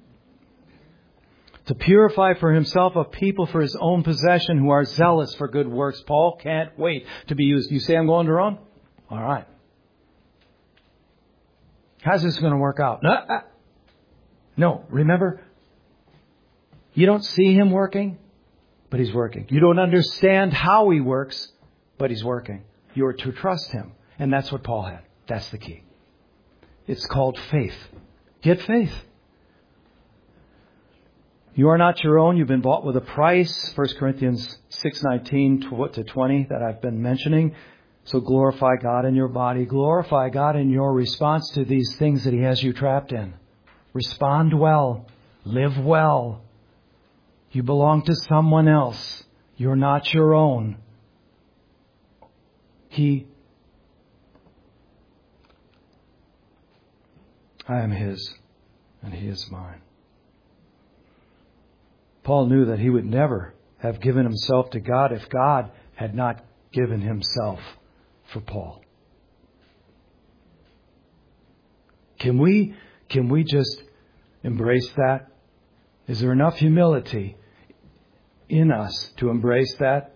To purify for himself a people for his own possession who are zealous for good works. Paul can't wait to be used. You say I'm going to Rome? All right. How's this going to work out? No, remember, you don't see him working, but he's working. You don't understand how he works, but he's working. You are to trust him. And that's what Paul had. That's the key. It's called faith. Get faith. You are not your own. You've been bought with a price. 1 Corinthians 6:19 to 20 that I've been mentioning. So glorify God in your body. Glorify God in your response to these things that he has you trapped in. Respond well. Live well. You belong to someone else. You're not your own. I am his, and he is mine. Paul knew that he would never have given himself to God if God had not given himself for Paul. Can we just embrace that? Is there enough humility in us to embrace that?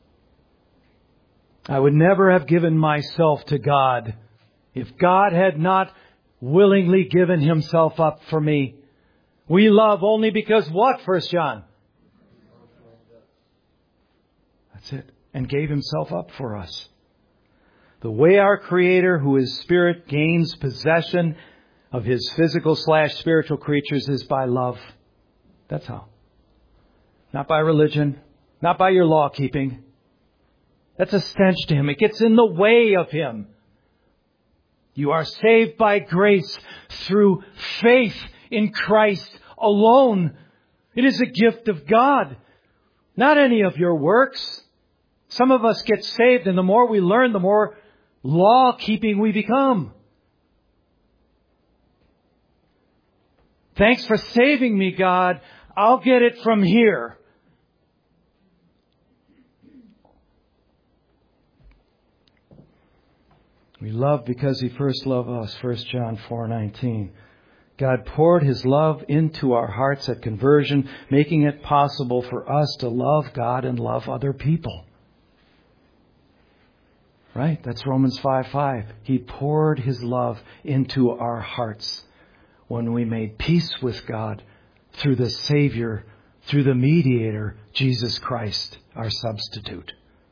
I would never have given myself to God if God had not willingly given himself up for me. We love only because what, 1 John? That's it. And gave himself up for us. The way our Creator, who is Spirit, gains possession of his physical/spiritual creatures is by love. That's how. Not by religion. Not by your law keeping. That's a stench to him. It gets in the way of him. You are saved by grace through faith in Christ alone. It is a gift of God, not any of your works. Some of us get saved, and the more we learn, the more law-keeping we become. Thanks for saving me, God. I'll get it from here. We love because he first loved us. 1 John 4:19. God poured his love into our hearts at conversion, making it possible for us to love God and love other people. Right? That's Romans 5:5. He poured his love into our hearts when we made peace with God through the Savior, through the mediator, Jesus Christ, our substitute.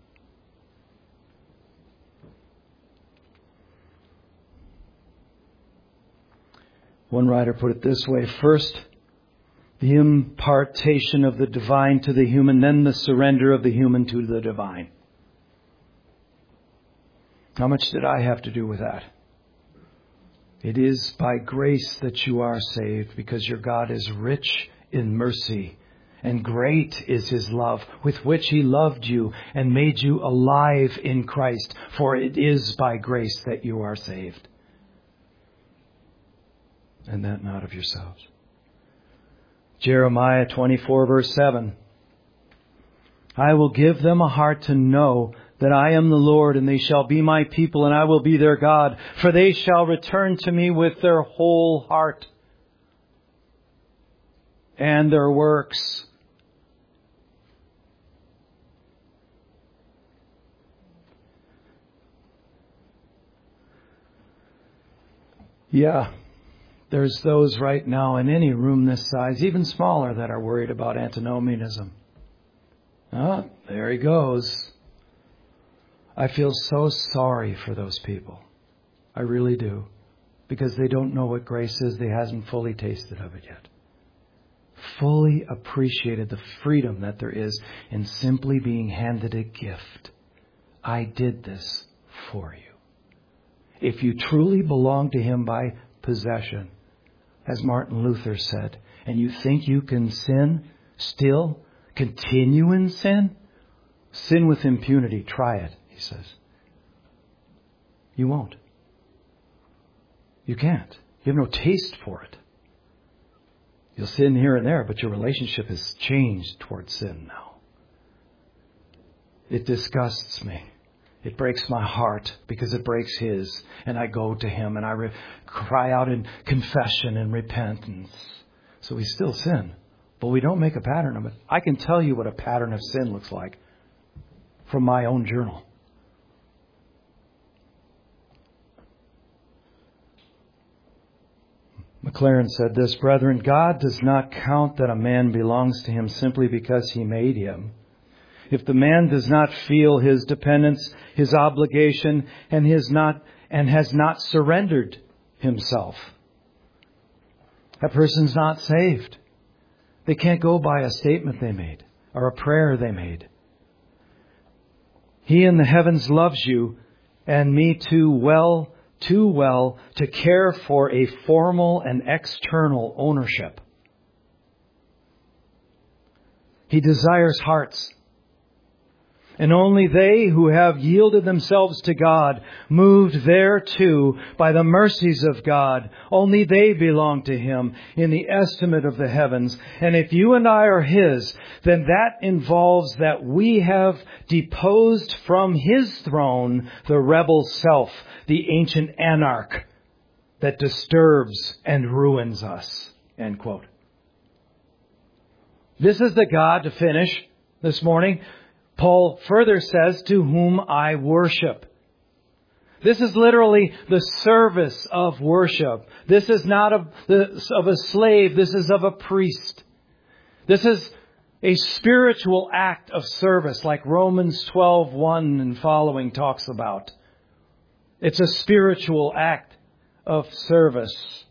One writer put it this way: first, the impartation of the divine to the human, then the surrender of the human to the divine. How much did I have to do with that? It is by grace that you are saved, because your God is rich in mercy, and great is his love with which he loved you and made you alive in Christ. For it is by grace that you are saved, and that not of yourselves. Jeremiah 24 verse 7. I will give them a heart to know that I am the Lord, and they shall be my people, and I will be their God. For they shall return to me with their whole heart and their works. Yeah, there's those right now in any room this size, even smaller, that are worried about antinomianism. Oh, there he goes. I feel so sorry for those people. I really do. Because they don't know what grace is. They hasn't fully tasted of it yet. Fully appreciated the freedom that there is in simply being handed a gift. I did this for you. If you truly belong to him by possession, as Martin Luther said, and you think you can sin, still continue in sin, Sin with impunity. Try it, he says. You won't. You can't. You have no taste for it. You'll sin here and there, but your relationship has changed towards sin now. It disgusts me. It breaks my heart because it breaks His. And I go to Him and I cry out in confession and repentance. So we still sin, but we don't make a pattern of it. I can tell you what a pattern of sin looks like from my own journal. McLaren said this, "Brethren, God does not count that a man belongs to Him simply because He made him. If the man does not feel his dependence, his obligation, and has not surrendered himself, that person's not saved. They can't go by a statement they made or a prayer they made. He in the heavens loves you and me too well to care for a formal and external ownership. He desires hearts. And only they who have yielded themselves to God, moved thereto by the mercies of God, only they belong to Him in the estimate of the heavens. And if you and I are His, then that involves that we have deposed from His throne the rebel self, the ancient anarch that disturbs and ruins us." End quote. This is the God, to finish this morning, Paul further says, "to whom I worship." This is literally the service of worship. This is not of a slave. This is of a priest. This is a spiritual act of service, like Romans 12:1 and following talks about. It's a spiritual act of service.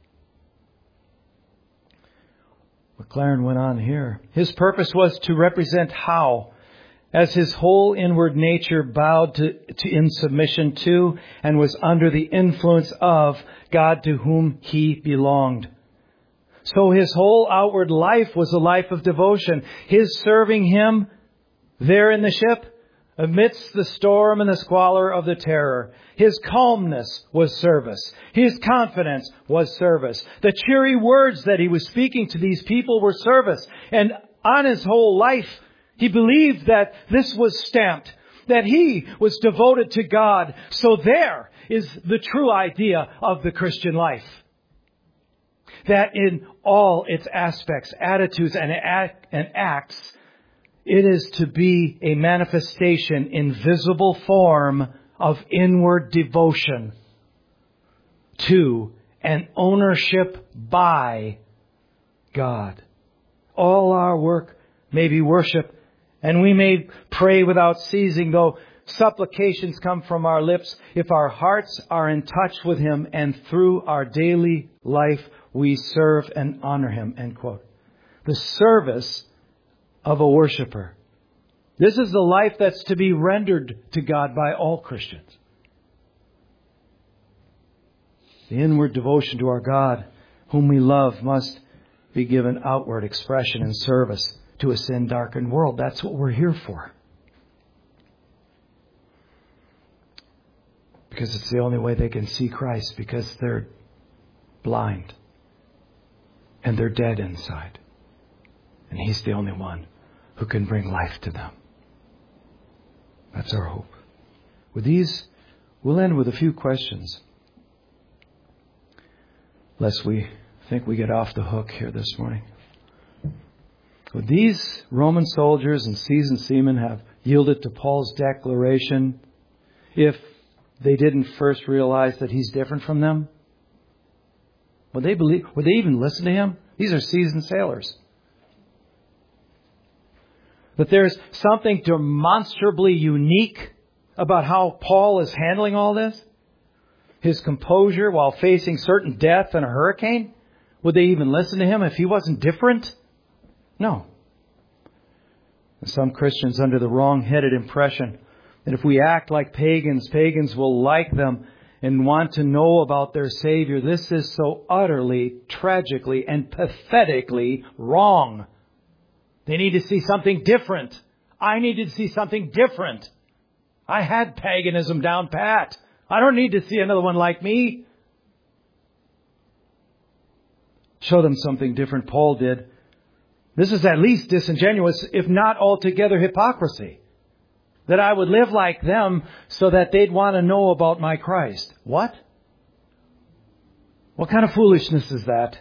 McLaren went on here. His purpose was to represent how, as his whole inward nature bowed to in submission to and was under the influence of God to whom He belonged. So His whole outward life was a life of devotion. His serving Him there in the ship amidst the storm and the squalor of the terror. His calmness was service. His confidence was service. The cheery words that He was speaking to these people were service. And on His whole life, He believed that this was stamped, that He was devoted to God. So there is the true idea of the Christian life. That in all its aspects, attitudes, and acts, it is to be a manifestation in visible form of inward devotion to and ownership by God. All our work may be worship, and we may pray without ceasing, though supplications come from our lips, if our hearts are in touch with Him and through our daily life we serve and honor Him. End quote. The service of a worshiper. This is the life that's to be rendered to God by all Christians. The inward devotion to our God, whom we love, must be given outward expression and service to a sin-darkened world. That's what we're here for. Because it's the only way they can see Christ, because they're blind and they're dead inside. And He's the only one who can bring life to them. That's our hope. With these, we'll end with a few questions, lest we think we get off the hook here this morning. Would these Roman soldiers and seasoned seamen have yielded to Paul's declaration if they didn't first realize that He's different from them? Would they believe? Would they even listen to Him? These are seasoned sailors. But there's something demonstrably unique about how Paul is handling all this. His composure while facing certain death and a hurricane. Would they even listen to him if he wasn't different? No. Some Christians under the wrong-headed impression that if we act like pagans, pagans will like them and want to know about their Savior. This is so utterly, tragically, and pathetically wrong. They need to see something different I needed to see something different. I had paganism down pat. I don't need to see another one like me. Show them something different. Paul did. This is at least disingenuous, if not altogether hypocrisy. That I would live like them so that they'd want to know about my Christ. What? What kind of foolishness is that?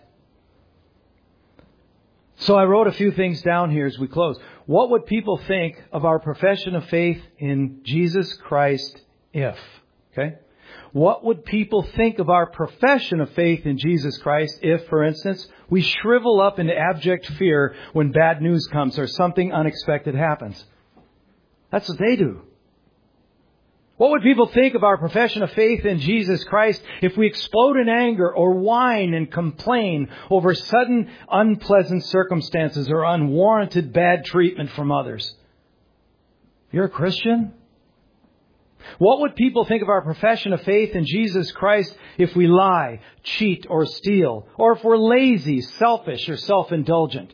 So I wrote a few things down here as we close. What would people think of our profession of faith in Jesus Christ if? Okay? What would people think of our profession of faith in Jesus Christ if, for instance, we shrivel up into abject fear when bad news comes or something unexpected happens? That's what they do. What would people think of our profession of faith in Jesus Christ if we explode in anger or whine and complain over sudden unpleasant circumstances or unwarranted bad treatment from others? You're a Christian? What would people think of our profession of faith in Jesus Christ if we lie, cheat, or steal, or if we're lazy, selfish, or self-indulgent?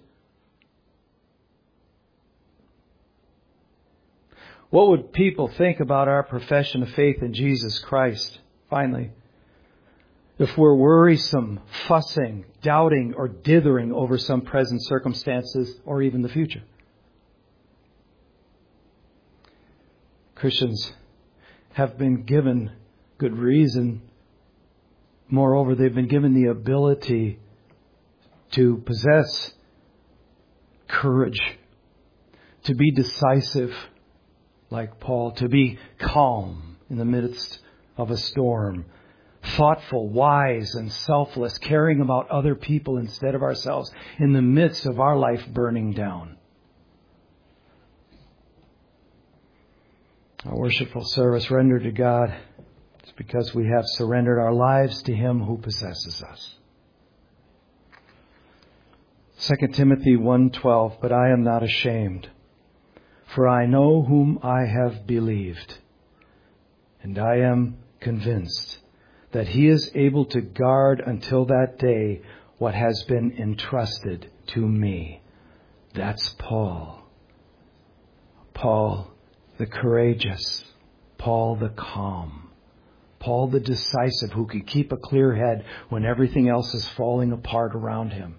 What would people think about our profession of faith in Jesus Christ, finally, if we're worrisome, fussing, doubting, or dithering over some present circumstances or even the future? Christians have been given good reason. Moreover, they've been given the ability to possess courage, to be decisive like Paul, to be calm in the midst of a storm, thoughtful, wise, and selfless, caring about other people instead of ourselves in the midst of our life burning down. Our worshipful service rendered to God is because we have surrendered our lives to Him who possesses us. 2 Timothy 1:12, but I am not ashamed, for I know whom I have believed, and I am convinced that He is able to guard until that day what has been entrusted to me. That's Paul. Paul the courageous, Paul the calm, Paul the decisive who could keep a clear head when everything else is falling apart around him.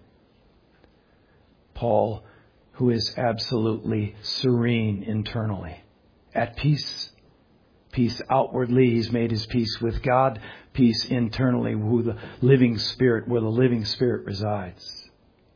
Paul who is absolutely serene internally, at peace. Peace outwardly, he's made his peace with God. Peace internally, where the living Spirit resides.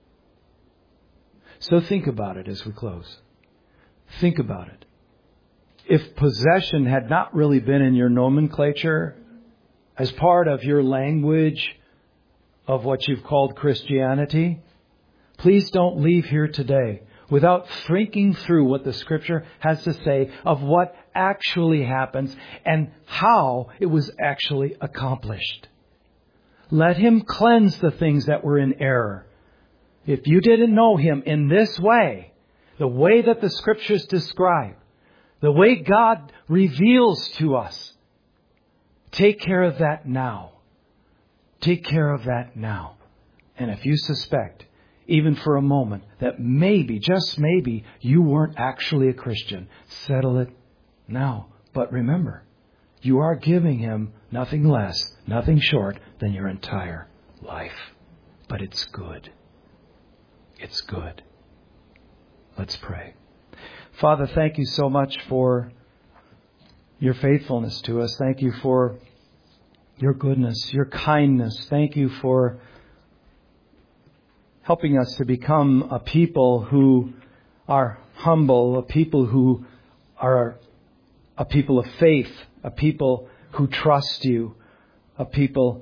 So think about it as we close. Think about it. If possession had not really been in your nomenclature, as part of your language of what you've called Christianity, please don't leave here today without thinking through what the Scripture has to say of what actually happens and how it was actually accomplished. Let Him cleanse the things that were in error. If you didn't know Him in this way, the way that the Scriptures describe, the way God reveals to us, take care of that now. Take care of that now. And if you suspect, even for a moment, that maybe, just maybe, you weren't actually a Christian, settle it now. But remember, you are giving Him nothing less, nothing short than your entire life. But it's good. It's good. Let's pray. Father, thank you so much for your faithfulness to us. Thank you for your goodness, your kindness. Thank you for helping us to become a people who are humble, a people who are a people of faith, a people who trust you, a people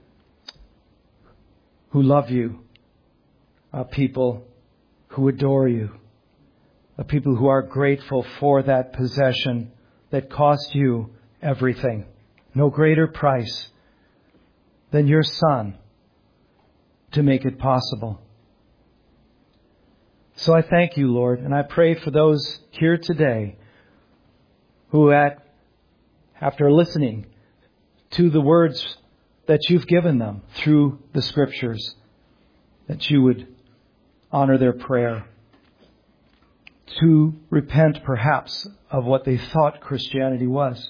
who love you, a people who adore you, a people who are grateful for that possession that cost you everything. No greater price than your Son to make it possible. So I thank you, Lord, and I pray for those here today who after listening to the words that you've given them through the Scriptures, that you would honor their prayer. to repent perhaps of what they thought Christianity was.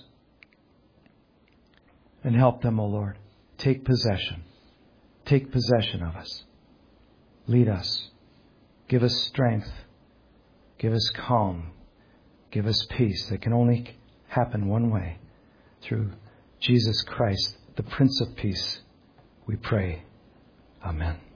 And help them, O Lord. Take possession. Take possession of us. Lead us. Give us strength. Give us calm. Give us peace that can only happen one way. Through Jesus Christ, the Prince of Peace, we pray. Amen.